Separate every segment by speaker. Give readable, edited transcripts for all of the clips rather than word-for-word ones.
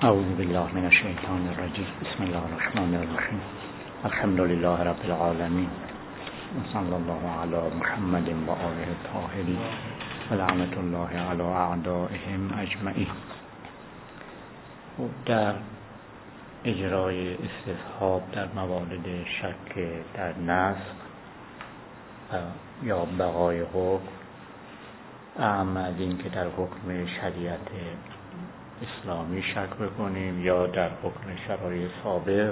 Speaker 1: اعوذ بالله من الشیطان الرجیم. بسم الله الرحمن الرحیم. الحمد لله رب العالمین و صلی الله علی محمد و آله الطاهرین و لعنت الله علی اعدائهم اجمعین. در اجرای استصحاب در موارد شک در نسخ یا بقای حکم، اعم از این که در حکم شریعت اسلامی شک بکنیم یا در حکم شرایع سابق،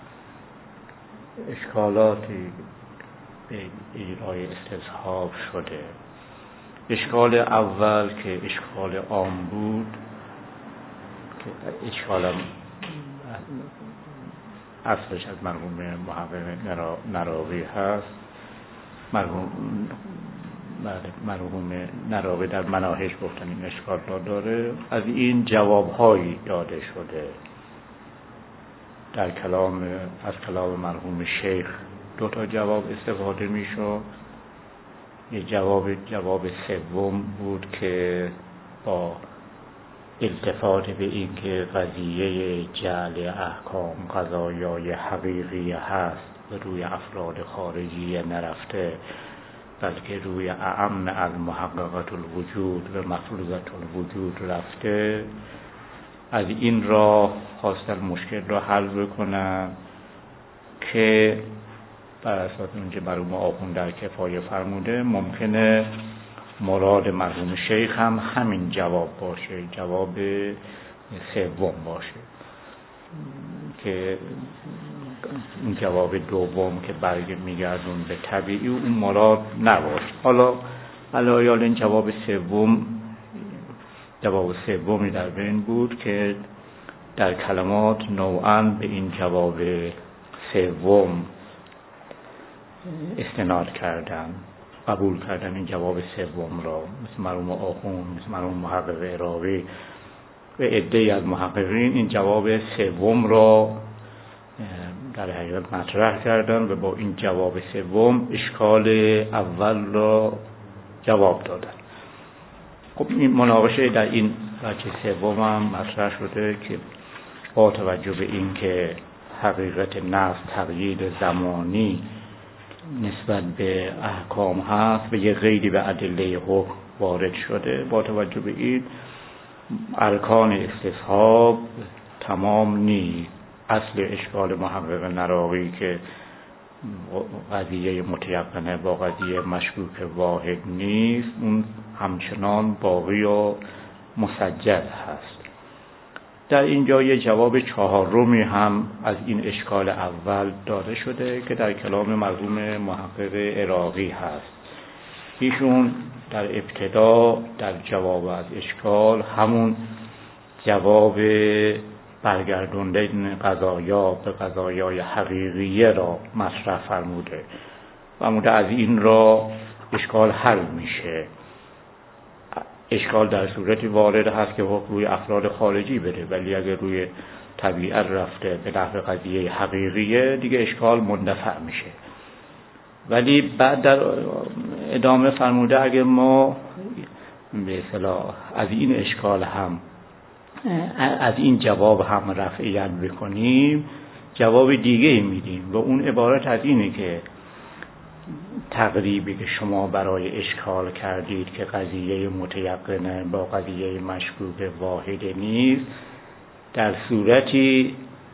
Speaker 1: اشکالاتی به اجرای استصحاب شده. اشکال اول که اشکال عام بود، که اشکال اصلش از مرحوم محقق نراقی هست. مرحوم نراقی در مناهج گفتن این اشکال را داره. از این جوابهایی داده شده در از کلام مرحوم شیخ. 2 جواب استفاده می شد. یه جواب سوم بود که با التفات به این که قضیه جعل احکام قضایای حقیقی هست و روی افراد خارجی نرفته، بلکه روی اعم المحققات الوجود و مفروضات الوجود رفته. از این راه خواستن مشکل را حل بکنن که بر اساس اونجا مرحوم آخوند در کفایه فرموده ممکنه مراد مرحوم شیخ هم همین جواب باشه، جواب سوم باشه، که این جواب دوم که میگردون به طبیعی اون مراد نباشه. حالا علایال این جواب سومی در بین بود که در کلمات نوعاً به این جواب سوم استناد کردن، قبول کردن این جواب سوم را، مثل مرحوم آخوند، مثل مرحوم محقق عراقی و عده‌ای از محققین این جواب سوم را در حقیقت مطرح کردن و با این جواب سوم اشکال اول را جواب دادن. خب این مناقشه در این بچه سوم هم مطرح شده که با توجه به این که حقیقت نفس تقیید زمانی نسبت به احکام هست و یه قیدی به ادله حکم وارد شده، با توجه به این ارکان استصحاب تمام نیست. اصل اشکال محقق نراقی که قضیه متیقنه با قضیه مشکوک واحد نیست، اون همچنان باقی و مسجل هست. در اینجا یه جواب 4 هم از این اشکال اول داده شده که در کلام مرحوم محقق عراقی هست. ایشون در ابتدا در جواب از اشکال همون جواب برگردونده قضایا به قضایای حقیقیه را مطرح فرموده و از این را اشکال حل میشه. اشکال در صورتی وارد هست که حکم روی افراد خارجی بده، ولی اگر روی طبیعت رفته به نحو قضیه حقیقیه دیگه اشکال مندفع میشه. ولی بعد در ادامه فرموده اگر ما به اصطلاح از این اشکال هم از این جواب هم رفعیت بکنیم، جواب دیگه میدیم و اون عبارت از اینه که تقریبی که شما برای اشکال کردید که قضیه متیقنه با قضیه مشکوک واحد نیست، در صورتی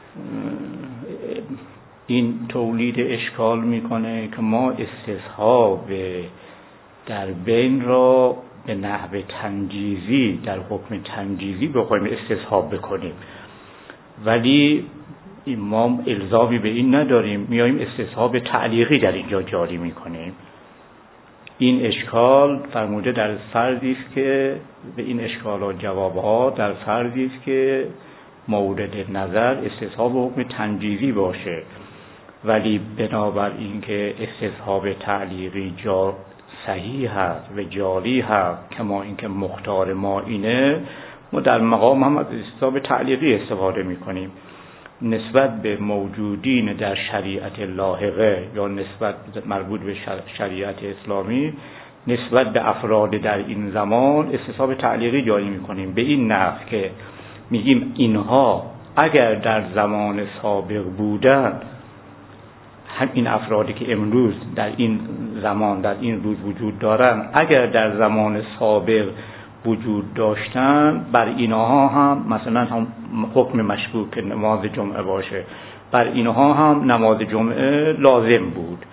Speaker 1: این تولید اشکال میکنه که ما استصحاب در بین را به نحو تنجیزی در حکم تنجیزی بخوایم استصحاب بکنیم، ولی ما الزامی به این نداریم، میاییم استصحاب تعلیقی در اینجا جاری میکنیم. این اشکال فرموده در فرضی است که به این اشکالات جوابها در فرضی است که مورد نظر استصحاب حکم تنجیزی باشه، ولی بنابر اینکه استصحاب تعلیقی صحیح هست و جاری هست، کما اینکه مختار ما اینه، ما در مقام هم از استصحاب تعلیقی استفاده میکنیم نسبت به موجودین در شریعت لاحقه یا نسبت مربوط به شریعت اسلامی، نسبت به افراد در این زمان استصحاب تعلیقی جاری میکنیم به این نحو که میگیم اینها اگر در زمان سابق بودن، همین افرادی که امروز در این زمان در این روز وجود دارن اگر در زمان سابق وجود داشتن، بر اینها هم مثلا هم حکم مشروع که نماز جمعه باشه، بر اینها هم نماز جمعه لازم بود.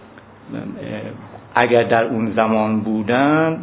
Speaker 1: اگر در اون زمان بودن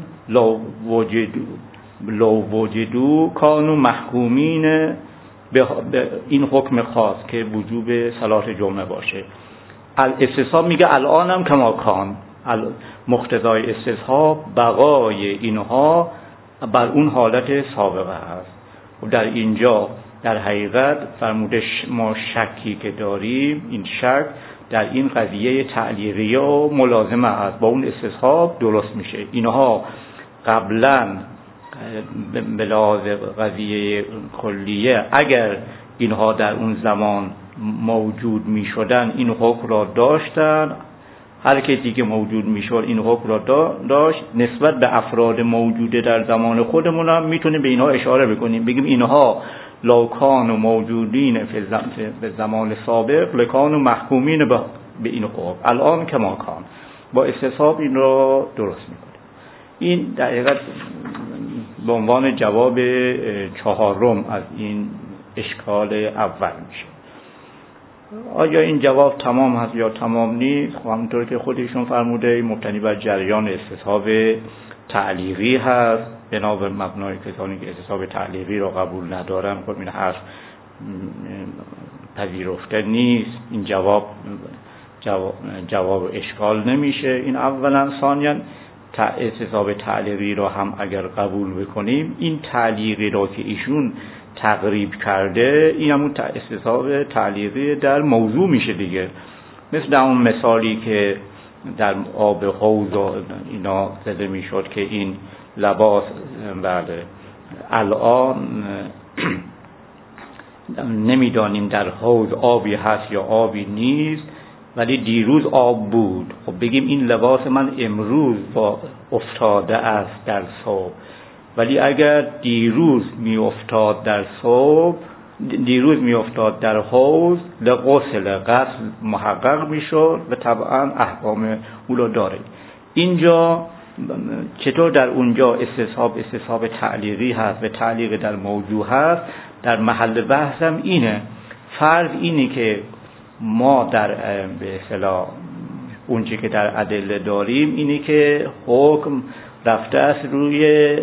Speaker 1: لو وجدو کانوا محکومین به این حکم خاص که وجوب صلات جمعه باشه. الاستصحاب میگه الان هم کما کان، مقتضای استصحاب بقای اینها بر اون حالت سابقه هست. و در اینجا در حقیقت فرموده ما شکی که داریم، این شک در این قضیه تعلیقیه و ملازمه هست، با اون استصحاب درست میشه. اینها قبلا به لحاظ قضیه کلیه اگر اینها در اون زمان موجود می شدن این حکم را داشتن، هر کسی که موجود می شد این حکم را داشت. نسبت به افراد موجوده در زمان خودمون هم میتونیم به اینها اشاره بکنیم، بگیم اینها لوکان و موجودین به زمان سابق لکان و محکومین به این حکم الان کما کان، با استصحاب این را درست میکنه. این در حقیقت به عنوان جواب چهارم از این اشکال اول میشه. آیا این جواب تمام هست یا تمام نیست؟ خب همونطور که خودشون فرموده مبتنی بر جریان استصحاب تعلیقی هست، بنا بر مبنای کسانی که استصحاب تعلیقی را قبول ندارن. خب این حرف پذیرفته نیست، این جواب اشکال نمیشه. این اولا. ثانیاً استصحاب تعلیقی را هم اگر قبول بکنیم، این تعلیقی را که ایشون تقریب کرده این همون استصحاب تعلیقی در موضوع میشه دیگه. مثل اون مثالی که در آب حوض اینا زده میشد که این لباس بله الان نمیدانیم در حوض آبی هست یا آبی نیست، ولی دیروز آب بود. خب بگیم این لباس من امروز با افتاده است در صبح، ولی اگر دیروز می افتاد در حوض لغسل غسل محقق می شد و طبعا احکام او رو داره. اینجا چطور در اونجا استصحاب تعلیقی هست و تعلیق در موضوع هست؟ در محل بحثم اینه، فرض اینه که ما در به اصطلاح اونچه که در ادله داریم اینه که حکم رفته است روی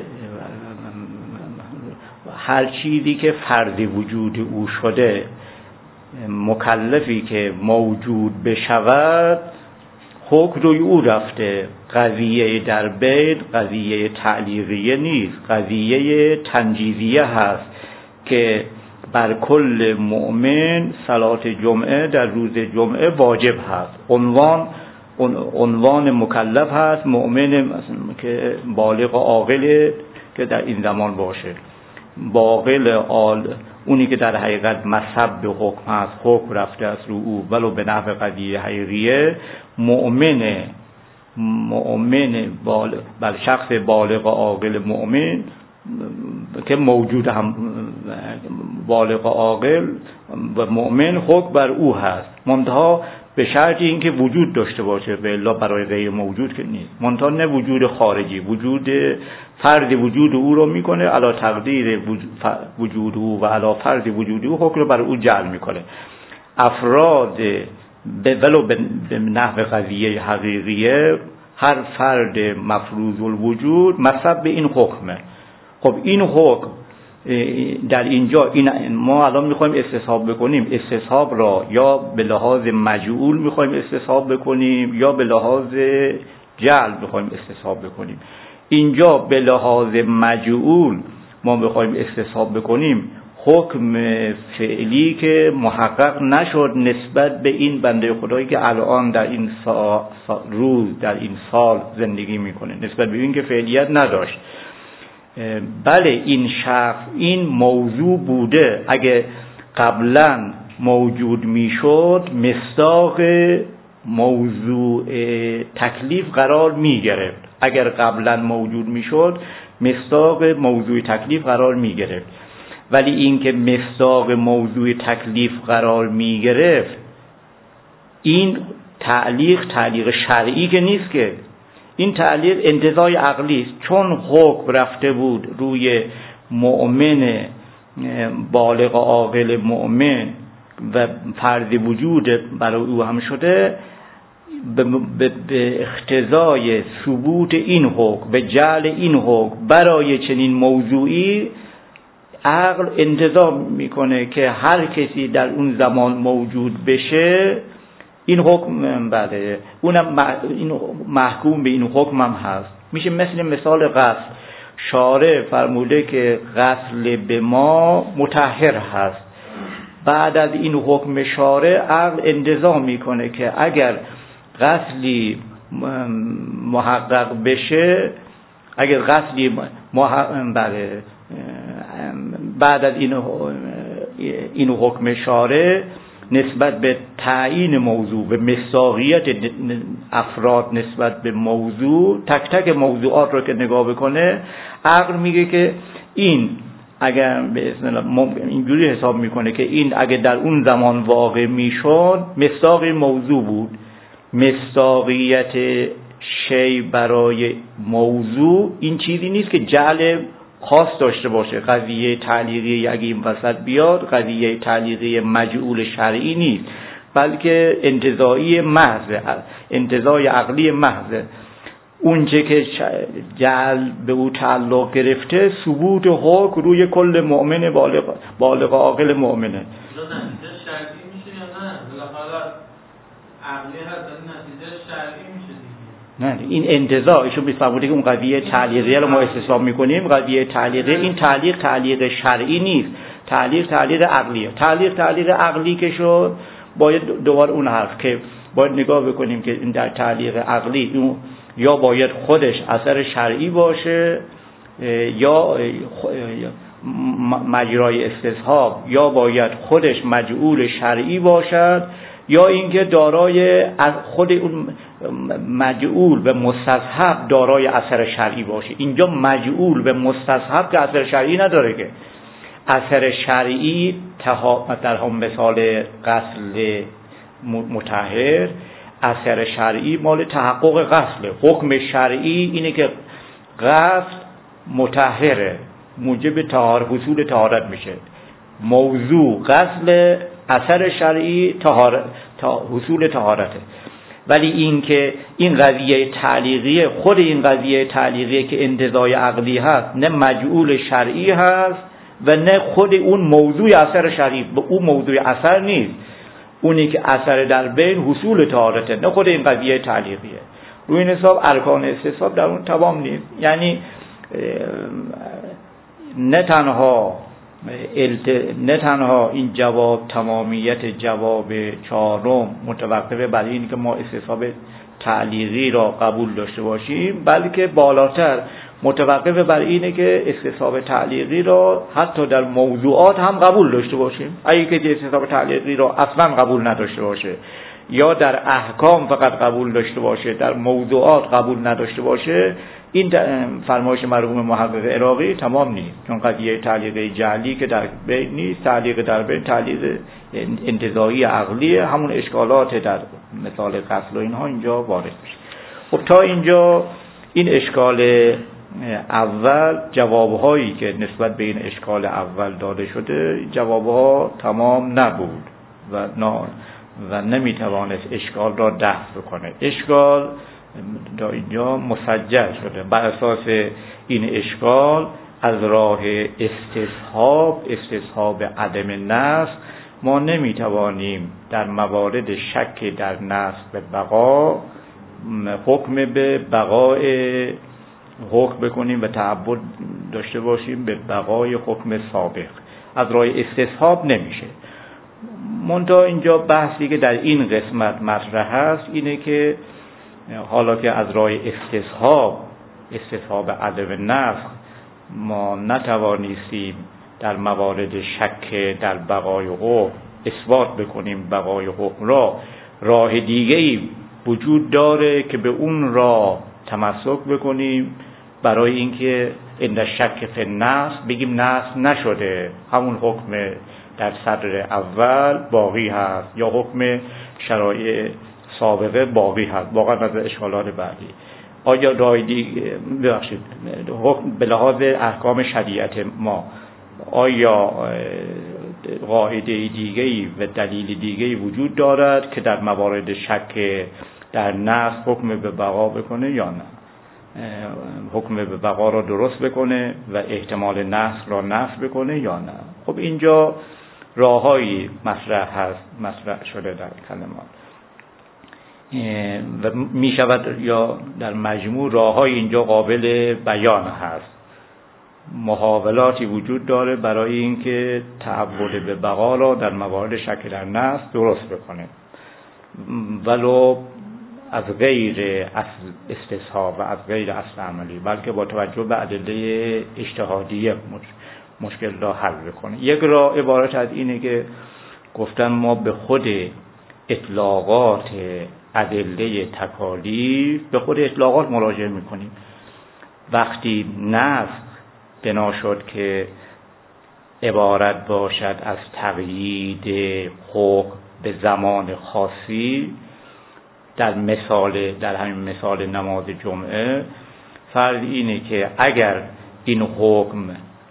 Speaker 1: هر چیزی که فرض وجود او شده، مکلفی که موجود بشود حکم روی او رفته. قضیه در بین قضیه تعلیقیه نیست، قضیه تنجیزیه هست که بر کل مؤمن صلات جمعه در روز جمعه واجب هست. عنوان مکلف هست مؤمن که بالغ و عاقل که در این زمان باشه. باقل اونی که در حقیقت مصب به حکم هست، حکم رفته است رو او ولو به نحو قضیه حقیقیه، مؤمن بل شخص بالغ و عاقل مؤمن که موجود هم بالغ و عاقل و مؤمن حکم بر او هست، منتها به شرط اینکه وجود داشته باشه، به الا برای غیر موجود که نیست. منتها نه وجود خارجی، وجود فرض وجود او رو میکنه، علا تقدیر وجود او و علا فرض وجود او حکم رو بر او جعل میکنه. افراد ولو به نحو قضیه حقیقیه هر فرد مفروض الوجود مصب به این حکمه. خب این حکم در اینجا ما الان میخوایم استصحاب بکنیم، استصحاب را یا به لحاظ مجعول میخوایم استصحاب بکنیم یا به لحاظ جعل میخوایم استصحاب بکنیم. اینجا به لحاظ مجعول ما میخوایم استصحاب بکنیم حکم فعلی که محقق نشد نسبت به این بنده خدایی که الان در این روز در این سال زندگی میکنه، نسبت به این که فعلیت نداشت. بله این شخص این موضوع بوده، اگه قبلا موجود میشد مصداق موضوع تکلیف قرار میگرفت. اگر قبلا موجود میشد مصداق موضوع تکلیف قرار میگرفت. ولی این که مصداق موضوع تکلیف قرار می گرفت، این تعلیق شرعی که نیست، که این تعلیق انتزاع عقلی است. چون حکم رفته بود روی مؤمن بالغ عاقل مؤمن و فرض وجود برای او هم شده، به اقتضای ثبوت این حکم، به جعل این حکم برای چنین موضوعی، عقل انتظار میکنه که هر کسی در اون زمان موجود بشه این حکم بله اونم این محکوم به این حکم هم هست. میشه مثال غسل. شارع فرموده که غسل به ما مطهر هست. بعد از این حکم شارع عقل انتظار میکنه که اگر غسلی محقق بشه، اگر غسلی بله بعد از این حکم شارع نسبت به تعیین موضوع، به مصداقیت افراد نسبت به موضوع، تک تک موضوعات رو که نگاه بکنه، عقل میگه که این اگر به اذن الله اینجوری حساب میکنه که این اگر در اون زمان واقع میشد مصداق موضوع بود. مصداقیت شی برای موضوع این چیزی نیست که جعل خاص داشته باشه. قضیه تعلیقی اگه این وسط بیاد، قضیه تعلیقی مجعول شرعی نیست، بلکه انتزاعی محض، انتزاع عقلی محض. اونچه که جعل به او تعلق گرفته ثبوت حکم روی کل مؤمن بالغ عاقل مؤمنه.
Speaker 2: شرعی میشه یا نه؟ بالاخره عقلی هست، نتیجه شرعی میشه دیگه.
Speaker 1: نه، این انتزاع ایشون میفهمونه که اون قضیه تعلیقی رو ما استثنا میکنیم. قضیه تعلیقی، این تعلیق شرعی نیست، تعلیق عقلیه. تعلیق عقلی که شد، باید دوباره اون حرف که باید نگاه بکنیم که این در تعلیق عقلی اون یا باید خودش اثر شرعی باشه یا مجرای استصحاب، یا باید خودش مجعول شرعی باشد، یا اینکه دارای خود اون مجعول به مستصحب دارای اثر شرعی باشه. اینجا مجعول به مستصحب که اثر شرعی نداره، که اثر شرعی در هم مثال غسل مطهر، اثر شرعی مال تحقق غسل. حکم شرعی اینه که غسل مطهره، موجب طهارت، حصول طهارت میشه. موضوع غسل، اثر شرعی حصول طهارته. ولی این که این قضیه تعلیقیه، خود این قضیه تعلیقیه که انتزاع عقلی هست، نه مجعول شرعی هست و نه خود اون موضوع اثر شرعی. به اون موضوع اثر نیست، اونی که اثر در بین حصول طهارته، نه خود این قضیه تعلیقیه. روی این حساب ارکان استصحاب در اون تمام نیست. یعنی نه تنها این جواب، تمامیت جواب چهارم متوقف بر این که ما استصحاب تعلیقی را قبول داشته باشیم، بلکه بالاتر متوقف بر اینه که استصحاب تعلیقی را حتی در موضوعات هم قبول داشته باشیم. اگه که استصحاب تعلیقی را اصلا قبول نداشته باشه، یا در احکام فقط قبول داشته باشه، در موضوعات قبول نداشته باشه، این فرمایش مرحوم محقق عراقی تمام نیست. چون قضیه تعلیق جعلی که در بین نیست، تعلیق در بین تعلیق انتزاعی عقلی، همون اشکالات در مثال قتل و اینها اینجا وارد میشه. خب تا اینجا این اشکال اول، جوابهایی که نسبت به این اشکال اول داده شده، جوابها تمام نبود و نمیتوانست اشکال را دفع بکنه. اشکال تا اینجا مسجل شده. بر اساس این اشکال از راه استصحاب عدم نسخ ما نمیتوانیم در موارد شک در نسخ به بقا حکم به بقای حکم بکنیم و تعبد داشته باشیم به بقای حکم سابق. از راه استصحاب نمیشه. منتها اینجا بحثی که در این قسمت مطرح هست اینه که حالا که از راه استصحاب عدم نسخ ما نتوانیستیم در موارد شک در بقای حکم اثبات بکنیم بقای حکم را، راه دیگه‌ای وجود داره که به اون راه تمسک بکنیم برای اینکه این شک فی النص بگیم نص نشده، همون حکم در صدر اول باقی هست یا حکم شرایع سابقه باقی هست، واقعا از اشکالات بعدی. آیا راه دیگه ببخشید حکم به لحاظ احکام شریعت ما آیا قاعده دیگه‌ای و دلیل دیگه‌ای وجود دارد که در موارد شک در نص حکم به بقا بکنه یا نه؟ حکم به بقا را درست بکنه و احتمال نص را نفی بکنه یا نه؟ خب اینجا راههایی مطرح شده در کلمات و می شود یا در مجموع راههای اینجا قابل بیان هست. محاولاتی وجود داره برای اینکه تعبد به بقا را در موارد شک در نص درست بکنه، ولو از غیر استصحاب و از غیر اصل عملی، بلکه با توجه به ادله اجتهادیه مشکل را حل بکنه. یک راه عبارت از اینه که گفتن ما به خود اطلاقات ادله تکالیف به خود اطلاقات مراجعه میکنیم. وقتی نص بنا شد که عبارت باشد از تقیید حکم به زمان خاصی، در همین مثال نماز جمعه فرض اینه که اگر این حکم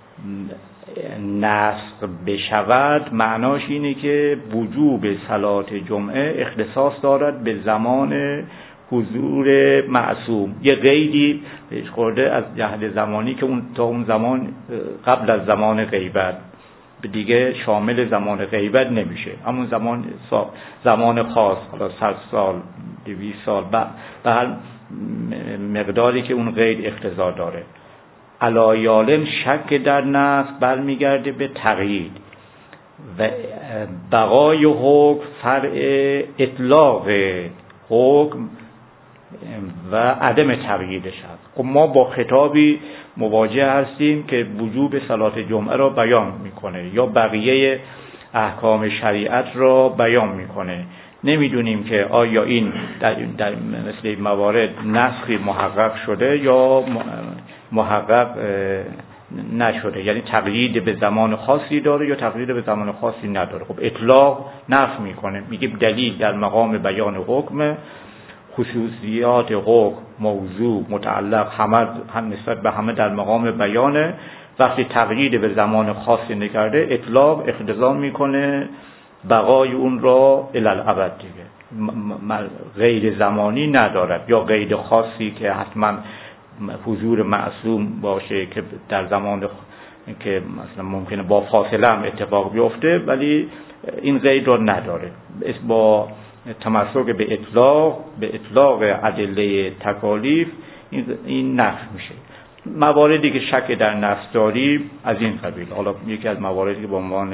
Speaker 1: نسخ بشود معناش اینه که وجوب صلات جمعه اختصاص دارد به زمان حضور معصوم. یه قیدی بهش خورده از جهت زمانی که تا اون زمان قبل از زمان غیبت دیگه شامل زمان غیبت نمیشه، همون زمان خاص، حالا 100 سال 200 سال به هر مقداری که اون قید اقتضا داره. علایالم شک در نص برمیگرده به تقیید و بقای حکم فرع اطلاق حکم و عدم تقییدش هست. خب ما با خطابی مواجه هستیم که وجوب صلات جمعه را بیان میکنه یا بقیه احکام شریعت را بیان میکنه. نمیدونیم که آیا این در مثل این موارد نسخی محقق شده یا محقق نشده، یعنی تقیید به زمان خاصی داره یا تقیید به زمان خاصی نداره. خب اطلاق نفی میکنه، میگه دلیل در مقام بیان حکم، خصوصیات حکم موضوع متعلق هم نسبت به همه در مقام بیانه. وقتی تقیید به زمان خاصی نکرده اطلاق اقتضا میکنه بقای اون را الالعبد دیگه، غیر زمانی ندارد یا غیر خاصی که حتما حضور معصوم باشه که در زمان که مثلا ممکنه با فاصله هم اتفاق بیفته، ولی این غیر را نداره. با تمسک به اطلاق ادله تکالیف این نفی میشه. مواردی که شک در نفس داریم از این قبیل، حالا یکی از مواردی که به عنوان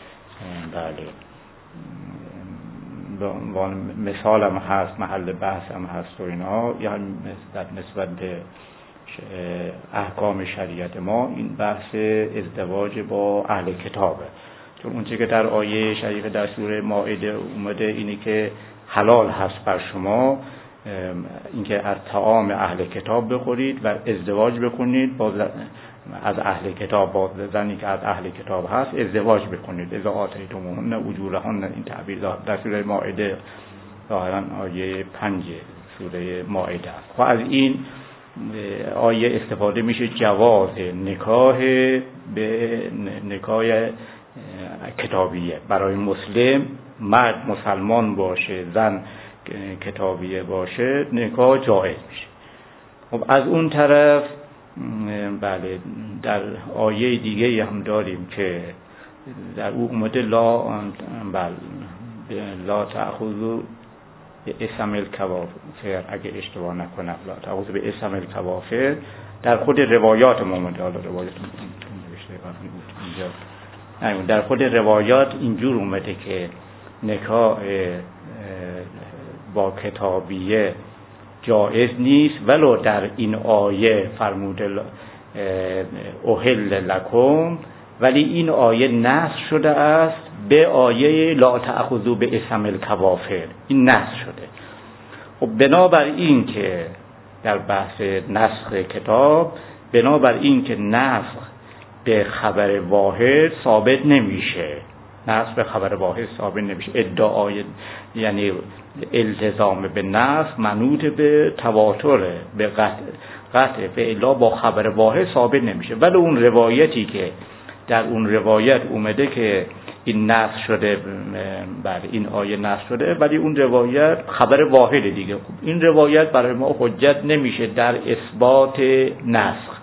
Speaker 1: مثال هم هست، محل بحث هم هست و اینا، یعنی نسبت به احکام شریعت ما این بحث ازدواج با اهل کتابه. چون اونچه که در آیه شریف در سوره مائده اومده اینه که حلال هست بر شما اینکه از طعام اهل کتاب بخورید و ازدواج بکنید با از اهل کتاب، با زنی که از اهل کتاب هست ازدواج بکنید. اذا آتیتموهن اجورهن، این تعبیر در سوره مائده ظاهرا آیه 5 سوره مائده. و از این آیه استفاده میشه جواز نکاح به نکاح کتابیه برای مسلم، مرد مسلمان باشه زن کتابیه باشه نکاح جایز میشه. خب از اون طرف بله در آیه دیگه هم داریم که در او اومده لا تأخذوا باسم الکوافر، اگه اشتباه نکنم لا تأخذوا باسم الکوافر در خود روایات اومده. حالا روایات اینجا در خود روایات اینجور اومده که نکاح با کتابیه جایز نیست، ولو در این آیه فرموده احل لکم، ولی این آیه نسخ شده است به آیه لا تأخذوا باسم الکوافر، این نسخ شده. خب بنابر این که در بحث نسخ کتاب بنابراین که نسخ به خبر واحد ثابت نمیشه، نسخ به خبر واحد ثابت نمیشه. ادعای یعنی التزام به نسخ منوط به تواتره، به قطع فعلا با خبر واحد ثابت نمیشه. ولی اون روایتی که در اون روایت اومده که این نسخ شده، بله این آیه نسخ شده، ولی اون روایت خبر واحد دیگه، این روایت برای ما حجت نمیشه در اثبات نسخ.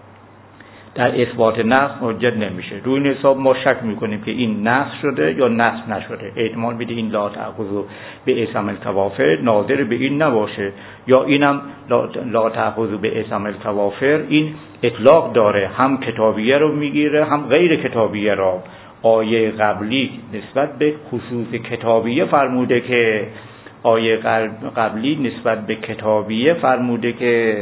Speaker 1: در اثبات نسخ حجت نمیشه. روی این حساب ما شک میکنیم که این نسخ شده یا نسخ نشده. احتمال میده این لا تأخذ به اسم الکوافر ناظر به این نباشه، یا اینم لا تأخذ به اسم الکوافر این اطلاق داره، هم کتابیه رو میگیره هم غیر کتابیه را. آیه قبلی نسبت به خصوص کتابیه فرموده که آیه قبلی نسبت به کتابیه فرموده که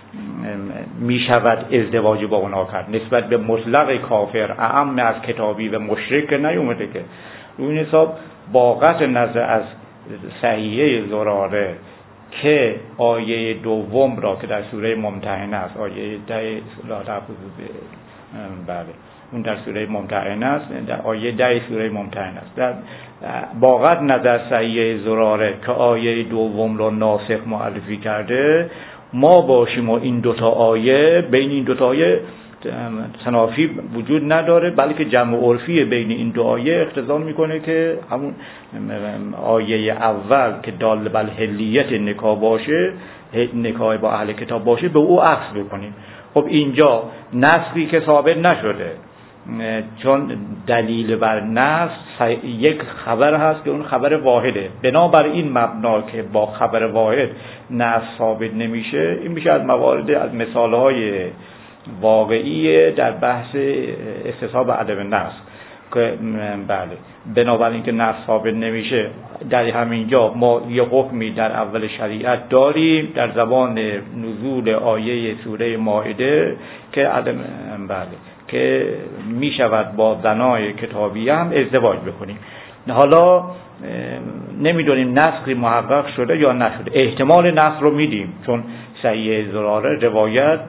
Speaker 1: می شود ازدواج با اونا کرد. نسبت به مطلق کافر اعم از کتابی و مشرک نیومده که. روی این حساب با قطع نظر از صحیحه زراره که آیه دوم را که در سوره ممتحنه است، آیه 10 لا تأخذ بله اون در سوره ممتحنه است، در آیه 10 سوره ممتحنه است، در با قطع نظر صحیحه زراره که آیه دوم را ناسخ معرفی کرده، ما باشیم و این دوتا آیه، بین این دوتا آیه تنافی وجود نداره، بلکه جمع عرفی بین این دو آیه اقتضا میکنه که همون آیه اول که دال بر حلیت نکاح باشه، نکاح با اهل کتاب باشه، به او عکس بکنیم. خب اینجا نسخی که ثابت نشده، چون دلیل بر نسخ یک خبر هست که اون خبر واحده، بنابراین مبنا که با خبر واحد نسخ ثابت نمیشه. این میشه از موارد، از مثالهای واقعی در بحث استصحاب عدم نسخ که بله بنابراین که نسخ ثابت نمیشه. در همینجا ما یه حکمی در اول شریعت داریم در زمان نزول آیه سوره مائده که عدم بله که می شود با زنای کتابی هم ازدواج بکنیم. حالا نمیدونیم نسخی محقق شده یا نشده. احتمال نسخ رو میدیم چون صحیح زراره روایت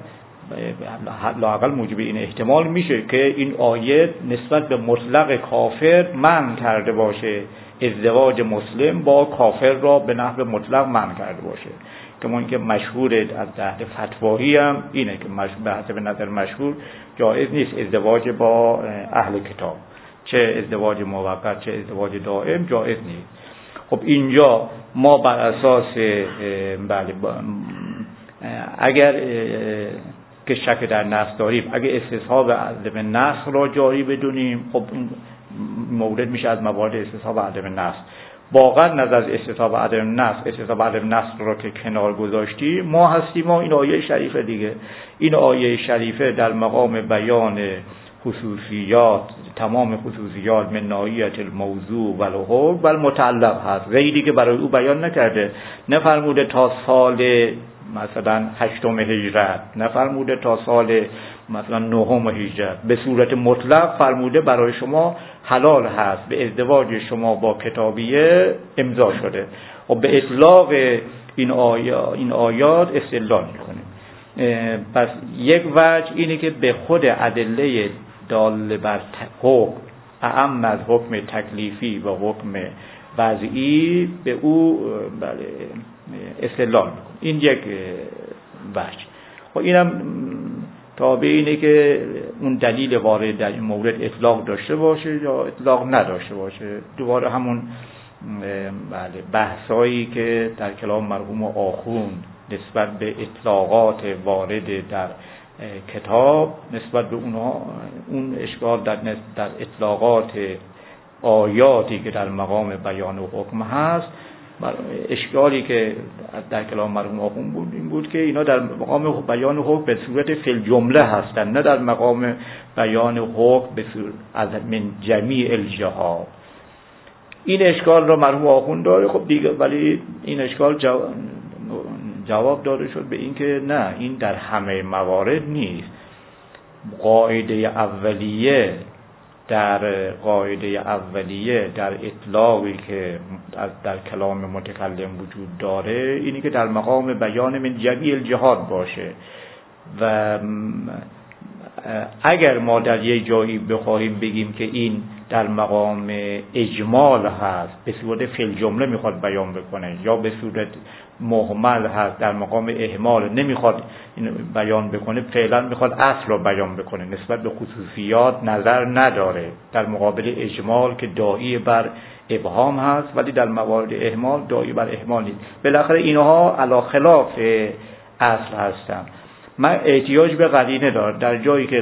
Speaker 1: لااقل موجب این احتمال میشه که این آیه نسبت به مطلق کافر منع کرده باشه، ازدواج مسلم با کافر را به نحو مطلق منع کرده باشه. که ما اینکه مشهور از ده فتوایی هم اینه که به حسب نظر مشهور جایز نیست ازدواج با اهل کتاب، چه ازدواج موقت چه ازدواج دائم جایز نیست. خب اینجا ما بر اساس بله اگر که شک در نسخ داریم، اگر استصحاب عدم نسخ را جاری بدونیم، خب این مورد میشه از موارد استصحاب عدم نسخ. واقعا نظر از استصحاب عدم نسخ، استصحاب عدم نسخ را که کنار گذاشتیم، ما هستیم این آیه شریفه دیگه. این آیه شریفه در مقام بیان خصوصیات، تمام خصوصیات من ناحیت الموضوع و الحکم و المتعلق هست، غیری که برای او بیان نکرده. نفرموده تا سال مثلا 8 هجرت، نفرموده تا سال مثلا 9 هجرت، به صورت مطلق فرموده برای شما حلال هست به ازدواج شما با کتابیه امضا شده. و به اطلاق این آیات استدلال میکنیم. پس یک وجه اینه که به خود ادله دال بر حکم اعم از حکم تکلیفی و حکم وضعی به او استدلال میکنیم. این یک وجه. خب اینم تابع اینه که اون دلیل وارد در این مورد اطلاق داشته باشه یا اطلاق نداشته باشه. دوباره همون بحثایی که در کلام مرحوم آخوند نسبت به اطلاقات وارد در کتاب، نسبت به اون اشکال در اطلاقات آیاتی که در مقام بیان و حکم هست. اشکالی که در کلام مرحوم آخوند بود این بود که اینا در مقام بیان و حکم به صورت فی جمله هستند، نه در مقام بیان و حکم به صورت از من جمیع الجهات. این اشکال را مرحوم آخوند داره. خب دیگه ولی این اشکال جواب داده شد به این که نه، این در همه موارد نیست. قاعده اولیه در اطلاقی که در کلام متکلم وجود داره اینی که در مقام بیان من جمیع الجهات باشه. و اگر ما در یک جایی بخواهیم بگیم که این در مقام اجمال هست، به صورت فعل جمله میخواد بیان بکنه، یا به صورت مهمل هست در مقام اهمال نمیخواد این بیان بکنه، فعلا میخواد اصل رو بیان بکنه، نسبت به خصوصیات نظر نداره، در مقابل اجمال که داعی بر ابهام هست ولی در موارد اهمال داعی بر اهمال نیست. بالاخره اینها علی خلاف اصل هستن. من احتیاج به قرینه دارم، در جایی که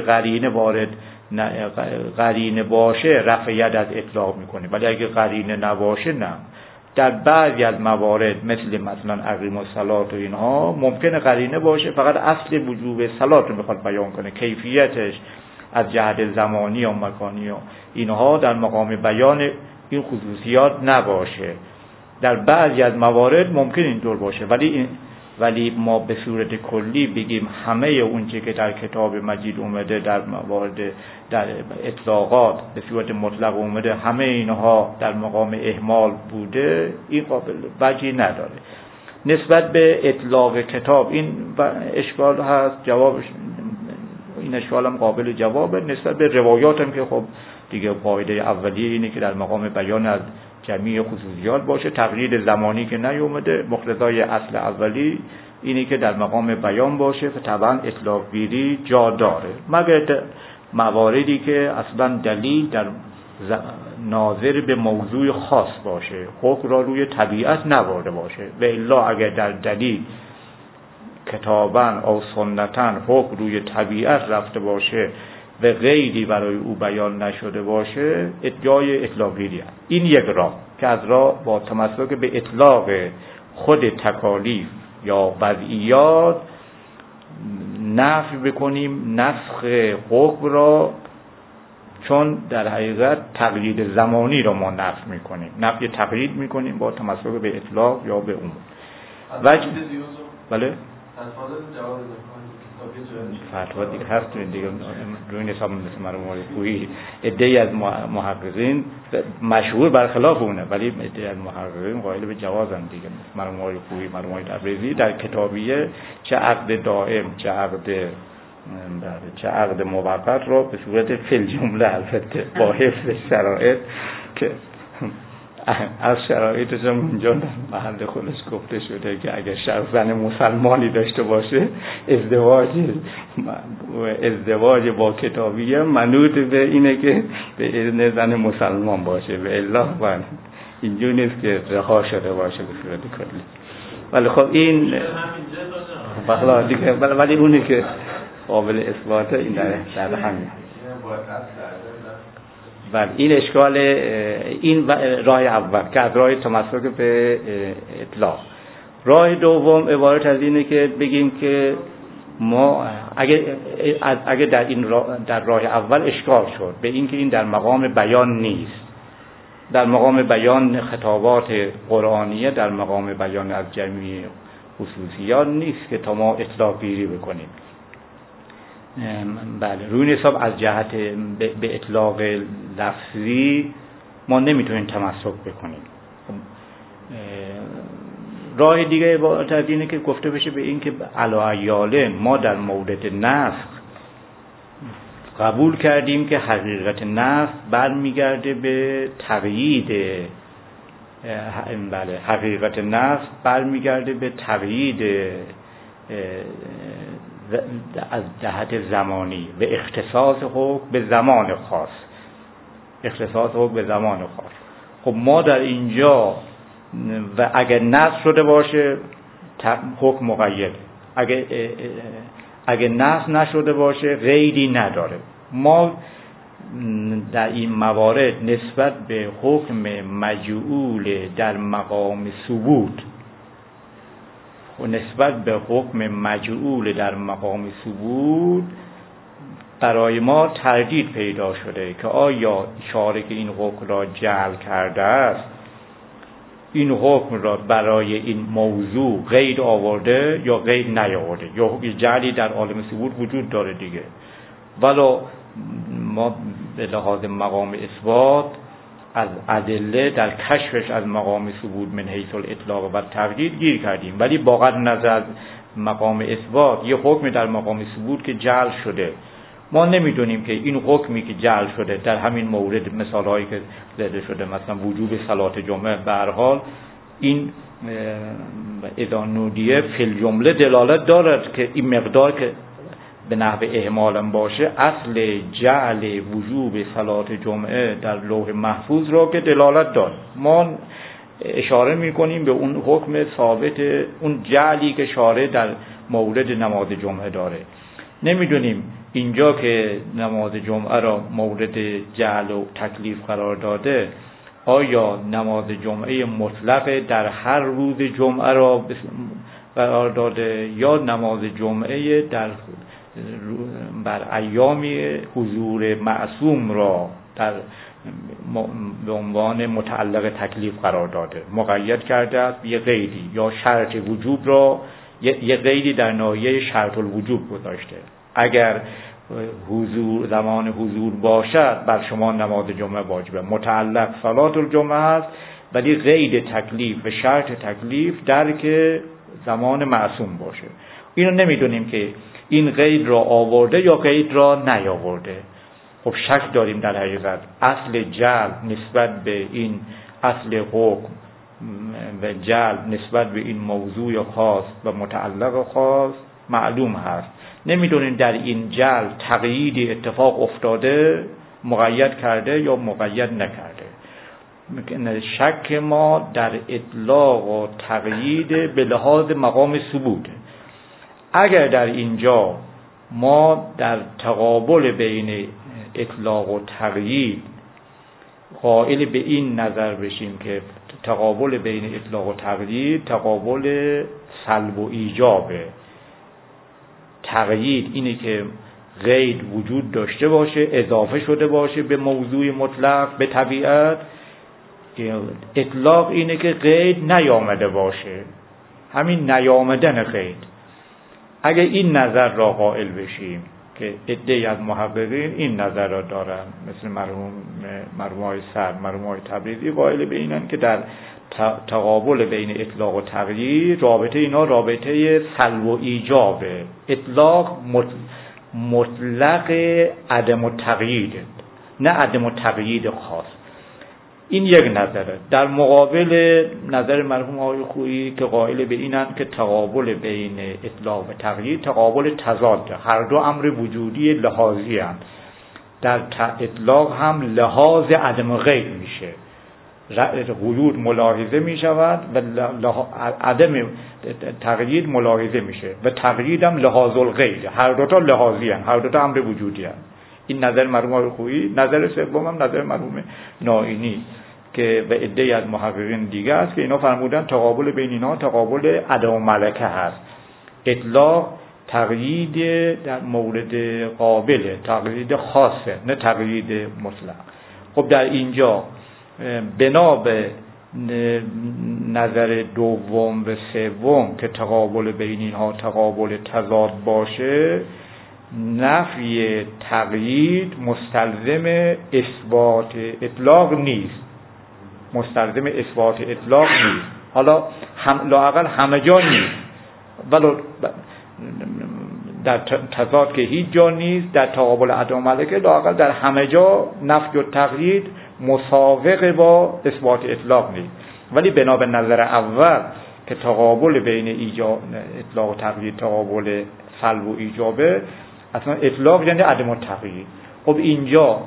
Speaker 1: قرینه باشه رفع ید از اطلاق میکنه، ولی اگه قرینه نباشه نه. در بعضی از موارد مثلا اقیم الصلات و اینها ممکنه قرینه باشه، فقط اصل وجوب صلات رو میخواد بیان کنه، کیفیتش از جهت زمانی و مکانی و اینها در مقام بیان این خصوصیات نباشه. در بعضی از موارد ممکن اینطور باشه، ولی ما به صورت کلی بگیم همه اون چه که در کتاب مجید اومده در موارد در اطلاقات به صورت مطلق اومده همه اینها در مقام اهمال بوده، این قابل وجهی نداره. نسبت به اطلاق کتاب این اشکال هست، جوابش این اشکال هم قابل جوابه. نسبت به روایات هم که خب دیگه قاعده اولیه اینه که در مقام بیان از جمعی خصوصیات باشه، تقیید زمانی که نیومده، مقتضای اصل اولی اینه که در مقام بیان باشه و طبعا اطلاق گیری جا داره، مگر مواردی که اصلا دلیل در ناظر به موضوع خاص باشه، حکم را روی طبیعت نبرده باشه. و الا اگر در دلیل کتابن او سنتن حکم روی طبیعت رفته باشه و غیری برای او بیان نشده باشه، جای اطلاق گیری هست. این یک راه که از راه با تمسک به اطلاق خود تکالیف یا وضعیات نفی بکنیم نسخ حکم را، چون در حقیقت تقیید زمانی را ما نفی میکنیم، نفی تقیید میکنیم با تمسک به اطلاق یا به عموم. بله؟ فتوا دیگه هست دیگه روی نظام مثل مرحوم کوهی عده‌ای از محققین مشهور برخلاف اونه، ولی عده‌ای از محققین قائل به جوازن دیگه. مرحوم کوهی، مرحوم تبریزی در کتابیه چه عقد دائم چه عقد موقت را به صورت فعل جمله البته با حفظ شرایط که از شرایطش هم اونجا در محل خودش گفته شده که اگر شخص زن مسلمانی داشته باشه ازدواج با کتابیه منوط به اینه که به اذن زن مسلمان باشه، و الا اینجور نیست که رها شده باشه به صورت کلی. ولی خب این ولی اونی که قابل اثباته این در همین. بله این اشکال، این راه اول که از راه تمسک به اطلاق. راه دوم عبارت از اینه که بگیم که ما اگه در راه اول اشکال شد به این که این در مقام بیان نیست، در مقام بیان خطابات قرآنیه در مقام بیان از جمعی خصوصیات نیست که تا ما اطلاق گیری بکنیم. بله روی حساب از جهت به اطلاق لفظی ما نمیتونیم تمسک بکنیم. راه دیگه عبارت از اینه که گفته بشه به این که علی ما در مورد نسخ قبول کردیم که حقیقت نسخ برمیگرده به تقیید، بله حقیقت نسخ برمیگرده به تقیید از جهت زمانی و اختصاص حکم به زمان خاص، اختصاص حکم به زمان خاص. خب ما در اینجا و اگر نسخ شده باشه حکم مقید، اگر نسخ نشده باشه غیری نداره. ما در این موارد نسبت به حکم مجعول در مقام ثبوت و نسبت به حکم مجعول در مقام ثبوت برای ما تردید پیدا شده که آیا اشاره که این حکم را جعل کرده است این حکم را برای این موضوع قید آورده یا قید نیاورده، یا حکم جعلی در عالم ثبوت وجود داره دیگه. ولو ما به لحاظ مقام اثبات از ادله در کشفش از مقام ثبوت من حیث الاطلاق و تقیید گیر کردیم، ولی با قطع نظر مقام اثبات، یه حکم در مقام ثبوت که جعل شده. ما نمیدونیم که این حکمی که جعل شده در همین مورد، مثالهایی که زده شده مثلا وجوب صلات جمعه، به هر حال این اذا نودیه فی الجمله دلالت دارد که این مقدار که به نحو اهمال باشه اصل جعل وجوب صلات جمعه در لوح محفوظ را که دلالت دارد. ما اشاره میکنیم به اون حکم ثابت، اون جعلی که شارع در مورد نماز جمعه داره. نمیدونیم اینجا که نماز جمعه را مورد جعل و تکلیف قرار داده، آیا نماز جمعه مطلق در هر روز جمعه را قرار داده یا نماز جمعه بر ایام حضور معصوم را به عنوان متعلق تکلیف قرار داده، مقید کرده است یه قیدی، یا شرط وجوب را یه قیدی در ناحیه شرط الوجوب گذاشته. اگر زمان حضور باشد بر شما نماز جمعه واجبه، متعلق صلات الجمعه است، ولی قید تکلیف و شرط تکلیف در که زمان معصوم باشه. اینو نمیدونیم که این قید را آورده یا قید را نیاورده. خب شک داریم در حقیقت اصل جعل نسبت به این اصل حکم و جعل نسبت به این موضوع خاص و متعلق خاص معلوم هست. نمیدونیم در این جعل تقییدی اتفاق افتاده، مقید کرده یا مقید نکرده. شک ما در اطلاق و تقیید به لحاظ مقام ثبوته. اگر در اینجا ما در تقابل بین اطلاق و تقیید قائل به این نظر بشیم که تقابل بین اطلاق و تقیید تقابل سلب و ایجابه، تقیید اینه که قید وجود داشته باشه، اضافه شده باشه به موضوع مطلق، به طبیعت. اطلاق اینه که قید نیامده باشه، همین نیامدن قید. اگه این نظر را قائل بشیم که عده‌ای از محققین این نظر را دارن، مثل مرحوم‌های سر، مرحوم‌های تبریزی، قائل به اینن که در تقابل بین اطلاق و تقیید رابطه اینا رابطه سلب و ایجابه. اطلاق مطلق عدم التقیید، نه عدم التقیید خاص. این یک نظره. در مقابل نظر مرحوم آقای خویی که قائل به اینن که تقابل بین اطلاق و تقیید تقابل تضاده، هر دو امر وجودی لحاظی هستند. در اطلاق هم لحاظ عدم غیر میشه، وجود ملاحظه می شود و عدم تقیید ملاحظه میشه و تقیید هم لحاظ الغیر، هر دوتا لحاظی هستند، هر دوتا امر وجودی هستند. این نظر مرحوم آقای خویی. نظر سوم هم نظر مرحوم نائینی که به عده‌ای از محققین دیگه است که اینا فرمودن تقابل بین اینا تقابل عدم و ملکه هست. اطلاق تقیید در مورد قابله، تقیید خاصه، نه تقیید مطلق. خب در اینجا بنا به نظر دوم و سوم که تقابل بین اینها تقابل تضاد باشه، نفی تقیید مستلزم اثبات اطلاق نیست، مستلزم اثبات اطلاق نیست. حالا لااقل همه جا نیست، ولو در تضاد که هیچ جا نیست، در تقابل عدم ملکه لااقل در همه جا نفی و تقیید مساوق با اثبات اطلاق نیست. ولی بنا به نظر اول که تقابل بین اطلاق و تقیید تقابل سلب و ایجابه، اصلا اطلاق یعنی عدم التقیید. خب اینجا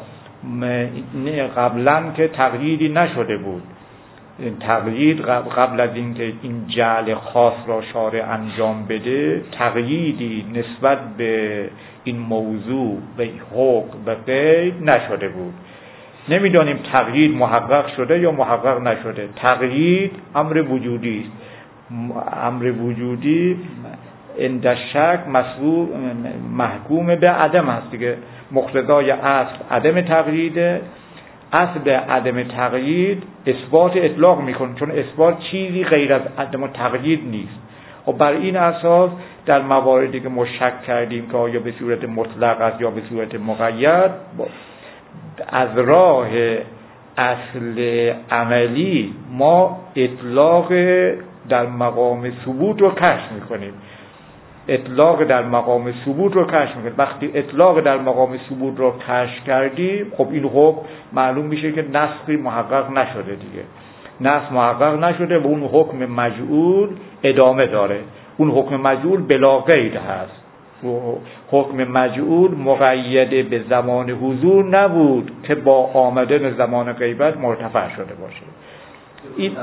Speaker 1: قبلا که تقییدی نشده بود، تقیید قبل از اینکه این جعل خاص را شارع انجام بده تقییدی نسبت به این موضوع به حکم و قید نشده بود. نمیدانیم تقیید محقق شده یا محقق نشده. تقیید امر وجودی است. امر وجودی عند شک محکوم به عدم هست دیگه. مقتضای اصل عدم تقیید، اصل عدم تقیید اثبات اطلاق میکنه، چون اثبات چیزی غیر از عدم تقیید نیست. و بر این اساس در مواردی که ما شک کردیم که آیا به صورت مطلق است یا به صورت مقید، از راه اصل عملی ما اطلاق در مقام ثبوت رو کشف میکنیم. اطلاق در مقام ثبوت رو کشف میکنیم. وقتی اطلاق در مقام ثبوت رو کشف کردیم، خب این حکم معلوم میشه که نسخی محقق نشده دیگه، نسخ محقق نشده و اون حکم مجعول ادامه داره. اون حکم مجعول بلا قید هست. حکم مجعول مقید به زمان حضور نبود که با آمدن زمان غیبت مرتفع شده باشه. این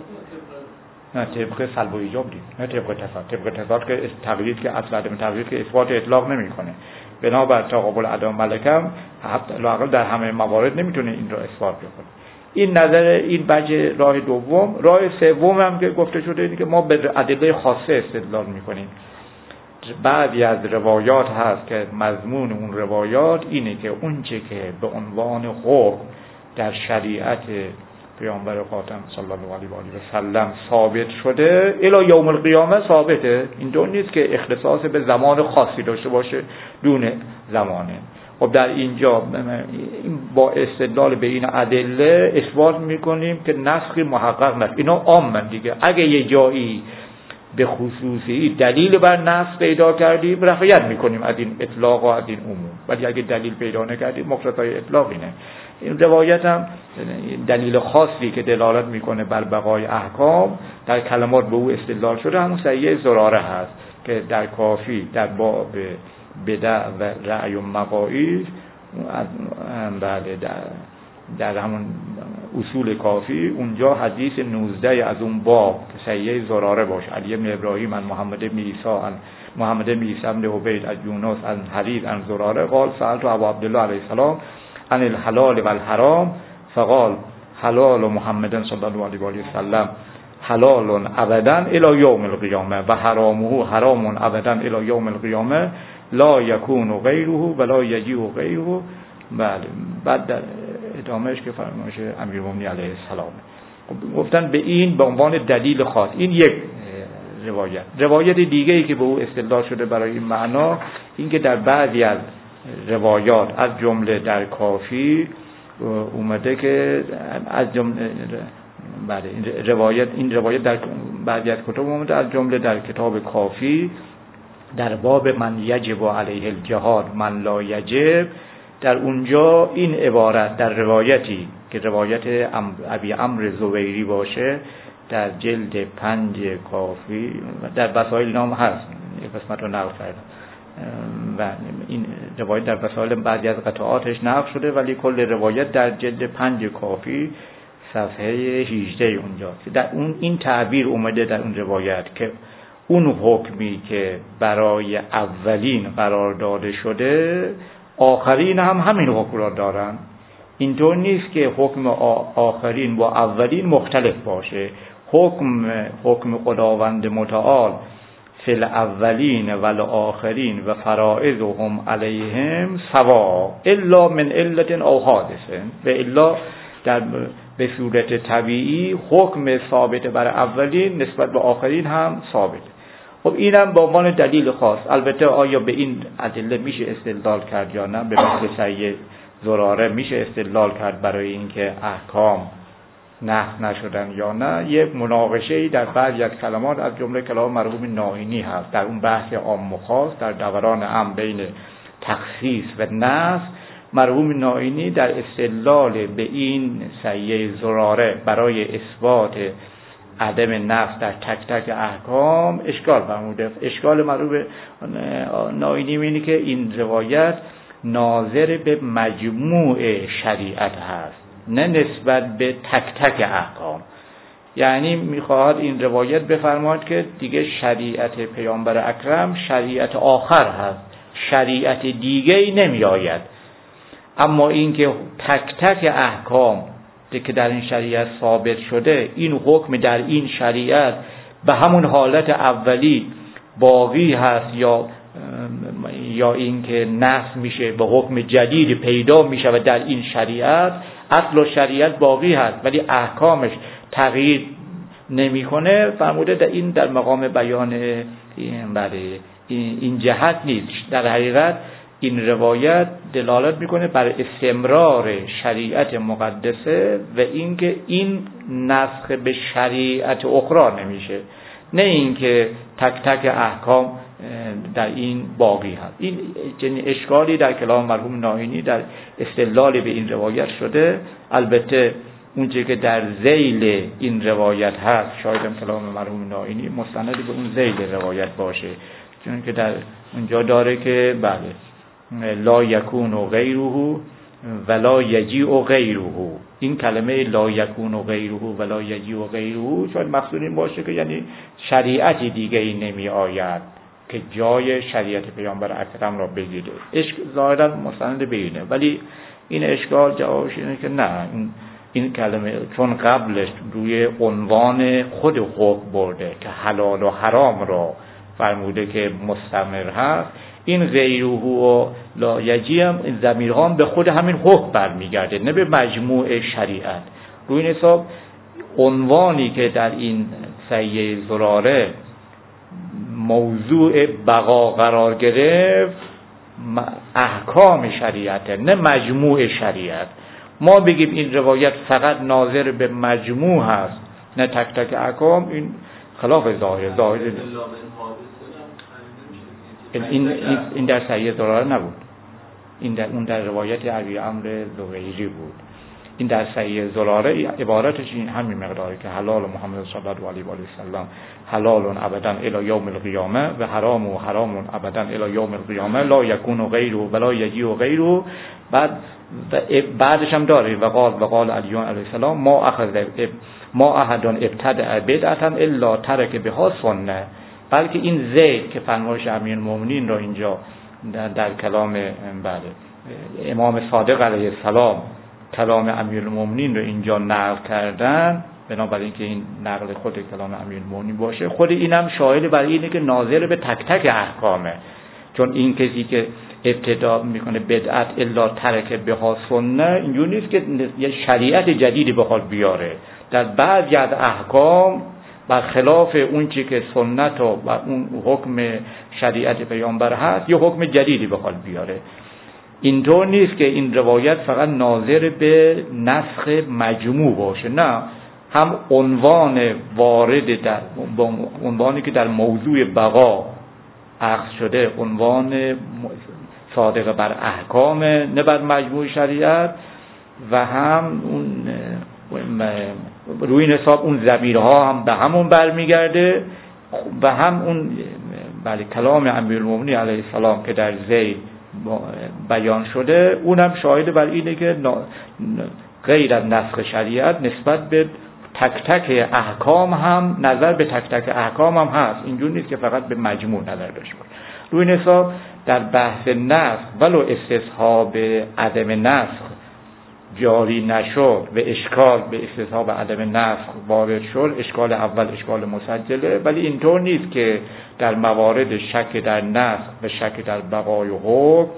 Speaker 1: نه طبق سلب و ایجاب دید، نه طبق تضاد که تقلید که اصل عدم تقلید که اثبات اطلاق نمیکنه. بنابر تقابل عدم ملکم لااقل در همه موارد نمیتونه این را اثبات بکنه. این نظر، این وجه راه دوم. راه سوم هم که گفته شده اینه که ما به ادله خاصه استدلال میکنیم. بعضی از روایات هست که مضمون اون روایات اینه که اون چه که به عنوان حکم در شریعت پیامبر خاتم صلی الله علیه و آله و سلم ثابت شده الی یوم القیامه ثابته. این دو نیست که اختصاص به زمان خاصی داشته باشه دون زمانه. خب در اینجا با استدلال به این ادله اثبات میکنیم که نسخی محقق نست. اینا عامن دیگه. اگه یه جایی به خصوصی دلیل بر نسخ پیدا کردیم رفعیت میکنیم از این اطلاق و از این عموم، ولی اگه دلیل پیدا نکردیم مقتضای اطلاق اینه. این روایت هم دلیل خاصی که دلالت میکنه بر بقای احکام در کلمات به او استدلال شده همون صحیح زراره هست که در کافی در باب بدع و رأی و مقاییس بله در همون اصول کافی اونجا حدیث 19 از اون باب که صحیح زراره باشه، علی بن ابراهیم عن محمد بن عیسی بن عبید از یونس عن حریز عن زراره قال سألت ابا عبدالله علیه السلام عن الحلال و الحرام فقال حلال محمد صلی الله علیه و آله وسلم حلال ابدا الی یوم القیامه و حرامه حرام ابدا الی یوم القیامه لا یکون غیره ولا یجیء غیره. بله بعد در ادامهش که فرمایش امیرالمومنین علیه السلام گفتن به این به عنوان دلیل خاص. این یک روایت دیگه‌ای که به او استدلال شده برای این معنا این که در بعضی از روایات از جمله در کافی اومده که از جمله بله این روایت در بعضی از کتب اومده از جمله در کتاب کافی در باب من یجب علیه الجهاد من لا یجب. در اونجا این عبارت در روایتی که روایت ابی عمرو زبیری باشه در جلد 5 کافی در وسائل نام هست، یک قسمت رو نقل کردم و این روایت در وسائل بعضی از قطعاتش نقل شده ولی کل روایت در جلد 5 کافی صفحه 18 اونجاست که در اون این تعبیر اومده در اون روایت که اون حکمی که برای اولین قرار داده شده آخرین هم همین حکم را دارن. اینطور نیست که حکم آخرین با اولین مختلف باشه. حکم خداوند متعال فی الاولین و الاخرین و فرائضهم علیهم سوا الا من علت او حادثه و الا به صورت طبیعی حکم ثابت بر اولین نسبت به آخرین هم ثابت. خب اینم به عنوان دلیل خاص. البته آیا به این ادله میشه استدلال کرد یا نه؟ به مثل صحیح زراره میشه استدلال کرد برای اینکه احکام نسخ نشدن یا نه؟ یک مناقشه‌ای در بعضی از کلمات از جمله کلام مرحوم نائینی هست در اون بحث عام و خاص در دوران هم بین تخصیص و نسخ. مرحوم نائینی در استدلال به این صحیح زراره برای اثبات عدم نقص در تک تک احکام اشکال فرموده. اشکال مرحوم نائینی اینه که این روایت ناظر به مجموع شریعت هست نه نسبت به تک تک احکام. یعنی میخواهد این روایت بفرماید که دیگه شریعت پیامبر اکرم شریعت آخر هست، شریعت دیگه ای نمی آید. اما اینکه تک تک احکام که در این شریعت ثابت شده این حکم در این شریعت به همون حالت اولی باقی هست یا اینکه نسخ میشه به حکم جدید پیدا میشه و در این شریعت اصل و شریعت باقی هست ولی احکامش تغییر نمیکنه، فرموده در مقام بیان این جهت نیست. در حقیقت این روایت دلالت میکنه بر استمرار شریعت مقدسه و اینکه این نسخ به شریعت اخرى نمیشه، نه اینکه تک تک احکام در این باقی هست. این چنین اشکالی در کلام مرحوم نائینی در استدلال به این روایت شده. البته اونچه که در ذیل این روایت هست شاید هم کلام مرحوم نائینی مستند به اون ذیل روایت باشه، چون که در اونجا داره که بله لا یکون غیره ولا یجیء غیره. این کلمه لا یکون غیره ولا یجیء غیره شاید مقصود این باشه که یعنی شریعتی دیگه ای نمی آید که جای شریعت پیامبر اکرم را بگیره. ظاهرا مستند بینه، ولی این اشکال جوابش اینه که نه، این کلمه چون قبلش روی عنوان خود حکم برده که حلال و حرام را فرموده که مستمر هست، این غیره و لا یجی هم ضمیرها هم به خود همین حکم برمیگرده، نه به مجموع شریعت. روی این حساب عنوانی که در این سیه زراره موضوع بقا قرار گرفت احکام شریعت، نه مجموع شریعت. ما بگیم این روایت فقط ناظر به مجموع هست نه تک تک احکام، این خلاف ظاهر این در سیه زراره نبود، اون در روایت ابی عمرو زبیری بود. این در سیه زراره عبارتش این همین مقداره که حلال محمد صلی الله علیه و سلم حلال ابدا الی یوم القیامه و حرام ابدا الی یوم القیامه لا یکون غیره ولا یجیء غیره. بعدش هم داره وقال علی علیه السلام ما احد ابتدع بدعتا الا ترک بها سنه. بلکه این زید که فرمایش امیرالمومنین را اینجا در کلام امام صادق علیه السلام کلام امیرالمومنین رو اینجا نقل کردن، بنابراین اینکه این نقل خود کلام امیرالمومنین باشه، خود اینم شاهد برای اینه که ناظر به تک تک احکامه. چون این کسی که ابتدا میکنه بدعت الا ترک بها سنه، اینجوری نیست که یه شریعت جدیدی بخواد بیاره. در بعضی از احکام برخلاف اون چی که سنت و اون حکم شریعت پیامبر هست یه حکم جدیدی بخواد بیاره. اینطور نیست که این روایت فقط ناظر به نسخ مجموع باشه، نه، هم عنوان وارد در عنوانی که در موضوع بقا اخذ شده عنوان صادق بر احکام نه بر مجموع شریعت، و هم اون روی این حساب اون ضمیرها هم به همون برمیگرده، و هم اون کلام امیرالمومنین علیه السلام که در ذیل بیان شده اونم شاهد بر اینه که غیر از نسخ شریعت نسبت به تک تک احکام هم نظر به تک تک احکام هم هست. اینجور نیست که فقط به مجموع نظر داشته باشه. روی این حساب در بحث نسخ ولو استصحاب عدم نسخ جاری نشد و اشکال به استصحاب عدم نسخ وارد شد، اشکال اول اشکال مسجله، ولی اینطور نیست که در موارد شک در نسخ و شک در بقای حکم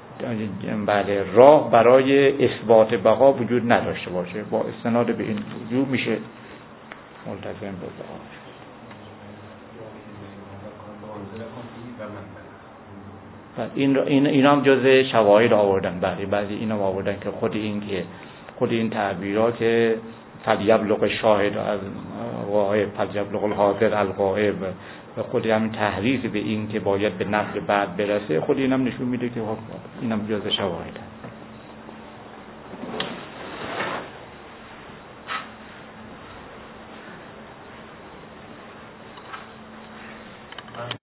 Speaker 1: راه برای اثبات بقا وجود نداشته باشه. با استناد به این وجود میشه ملتزم بقا. این هم جزء شواهد آوردن، بعضی اینا آوردن که خود این تعبیرها که فلیبلغ شاهد از غایب فلیبلغ الحاضر الغایب و خود همین تحریف به این که باید به نقل بعد برسه، خود اینم نشون میده که اینم جزء شواهد